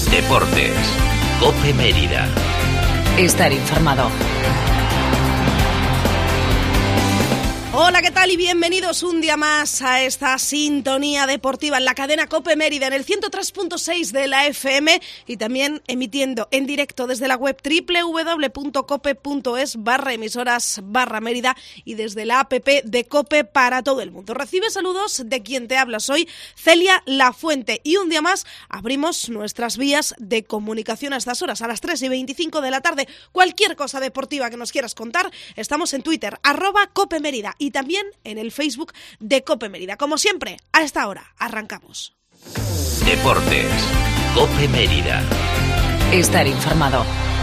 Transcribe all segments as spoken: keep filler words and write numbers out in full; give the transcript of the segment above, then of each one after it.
Deportes. COPE Mérida. Estar informado. Hola, ¿qué tal? Y bienvenidos un día más a esta sintonía deportiva en la cadena COPE Mérida, en el ciento tres punto seis de la F M y también emitiendo en directo desde la web doble u doble u doble u punto cope punto es barra emisoras barra Mérida y desde la app de COPE para todo el mundo. Recibe saludos de quien te habla, soy Celia Lafuente y un día más abrimos nuestras vías de comunicación a estas horas, a las tres y veinticinco de la tarde. Cualquier cosa deportiva que nos quieras contar, estamos en Twitter, arroba COPE Mérida, y también en el Facebook de COPE Mérida. Como siempre, a esta hora, arrancamos. Deportes. COPE Mérida. Estar informado.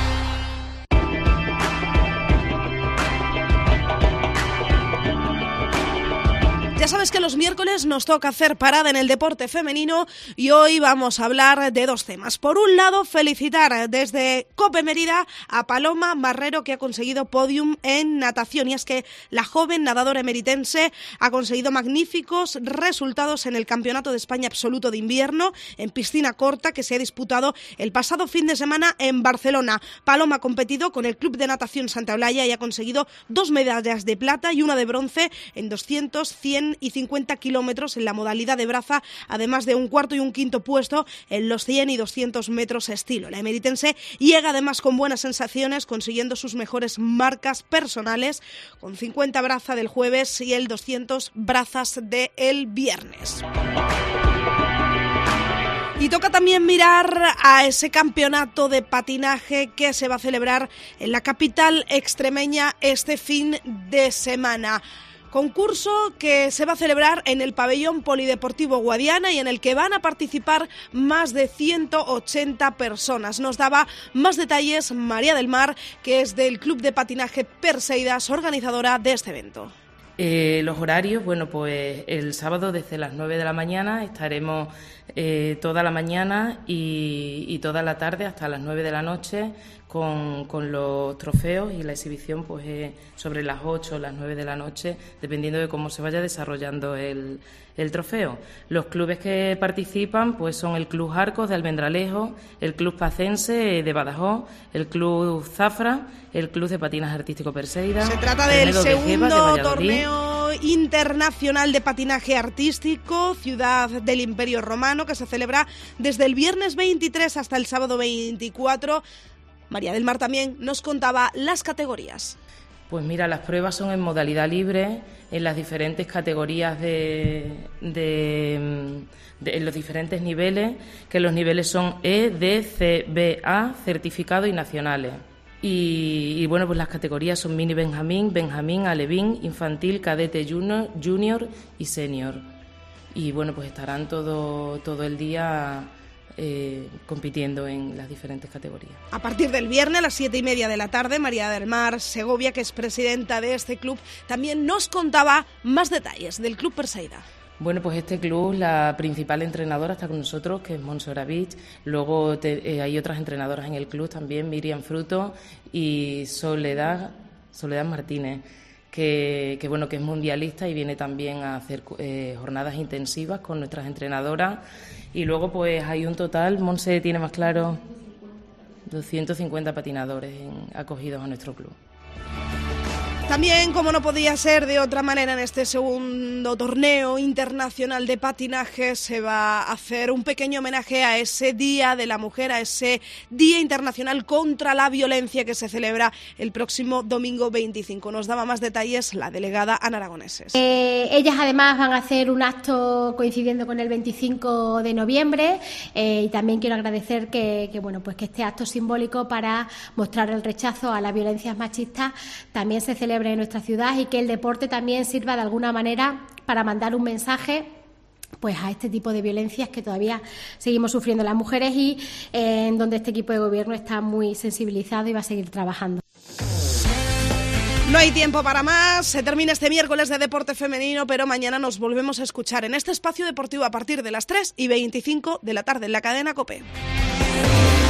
Ya sabes que los miércoles nos toca hacer parada en el deporte femenino y hoy vamos a hablar de dos temas. Por un lado, felicitar desde COPE Mérida a Paloma Marrero, que ha conseguido podium en natación. Y es que la joven nadadora emeritense ha conseguido magníficos resultados en el Campeonato de España Absoluto de Invierno en piscina corta que se ha disputado el pasado fin de semana en Barcelona. Paloma ha competido con el Club de Natación Santa Olaya y ha conseguido dos medallas de plata y una de bronce en doscientos, cien y cincuenta kilómetros en la modalidad de braza, además de un cuarto y un quinto puesto en los cien y doscientos metros estilo. La emeritense llega además con buenas sensaciones, consiguiendo sus mejores marcas personales con cincuenta braza del jueves y el doscientos brazas del viernes. Y toca también mirar a ese campeonato de patinaje que se va a celebrar en la capital extremeña este fin de semana. Concurso que se va a celebrar en el pabellón polideportivo Guadiana y en el que van a participar más de ciento ochenta personas. Nos daba más detalles María del Mar, que es del Club de Patinaje Perseidas, organizadora de este evento. Eh, los horarios, bueno, pues el sábado desde las nueve de la mañana estaremos eh, toda la mañana y, y toda la tarde hasta las nueve de la noche con, con los trofeos, y la exhibición pues eh, sobre las ocho o las nueve de la noche, dependiendo de cómo se vaya desarrollando el, el trofeo. Los clubes que participan pues son el Club Arcos de Almendralejo, el Club Pacense de Badajoz, el Club Zafra, el Club de Patinaje Artístico Perseida. Se trata del segundo torneo internacional de patinaje artístico Ciudad del Imperio Romano, que se celebra desde el viernes veintitrés hasta el sábado veinticuatro. María del Mar también nos contaba las categorías. Pues mira, las pruebas son en modalidad libre, en las diferentes categorías de, de, de en los diferentes niveles, que los niveles son E, D, C, B, A, certificado y nacionales. Y, y bueno, pues las categorías son mini Benjamín, Benjamín, alevín, infantil, cadete, junior, junior y senior. Y bueno, pues estarán todo, todo el día eh, compitiendo en las diferentes categorías. A partir del viernes a las siete y media de la tarde, María del Mar Segovia, que es presidenta de este club, también nos contaba más detalles del Club Perseida. Bueno, pues este club, la principal entrenadora está con nosotros, que es Montserrat Beach. Luego te, eh, hay otras entrenadoras en el club también, Miriam Fruto y Soledad, Soledad Martínez, que, que bueno, que es mundialista y viene también a hacer eh, jornadas intensivas con nuestras entrenadoras. Y luego pues hay un total, Monse tiene más claro, doscientos cincuenta patinadores en, acogidos a nuestro club. También, como no podía ser de otra manera, en este segundo torneo internacional de patinaje se va a hacer un pequeño homenaje a ese Día de la Mujer, a ese Día Internacional contra la Violencia que se celebra el próximo domingo veinticinco. Nos daba más detalles la delegada Ana Aragoneses. Eh, ellas además van a hacer un acto coincidiendo con el veinticinco de noviembre eh, y también quiero agradecer que, que, bueno, pues que este acto simbólico para mostrar el rechazo a las violencias machistas también se celebra en nuestra ciudad y que el deporte también sirva de alguna manera para mandar un mensaje pues a este tipo de violencias que todavía seguimos sufriendo las mujeres y eh, en donde este equipo de gobierno está muy sensibilizado y va a seguir trabajando. No hay tiempo para más, se termina este miércoles de deporte femenino, pero mañana nos volvemos a escuchar en este espacio deportivo a partir de las tres y veinticinco de la tarde en la cadena COPE.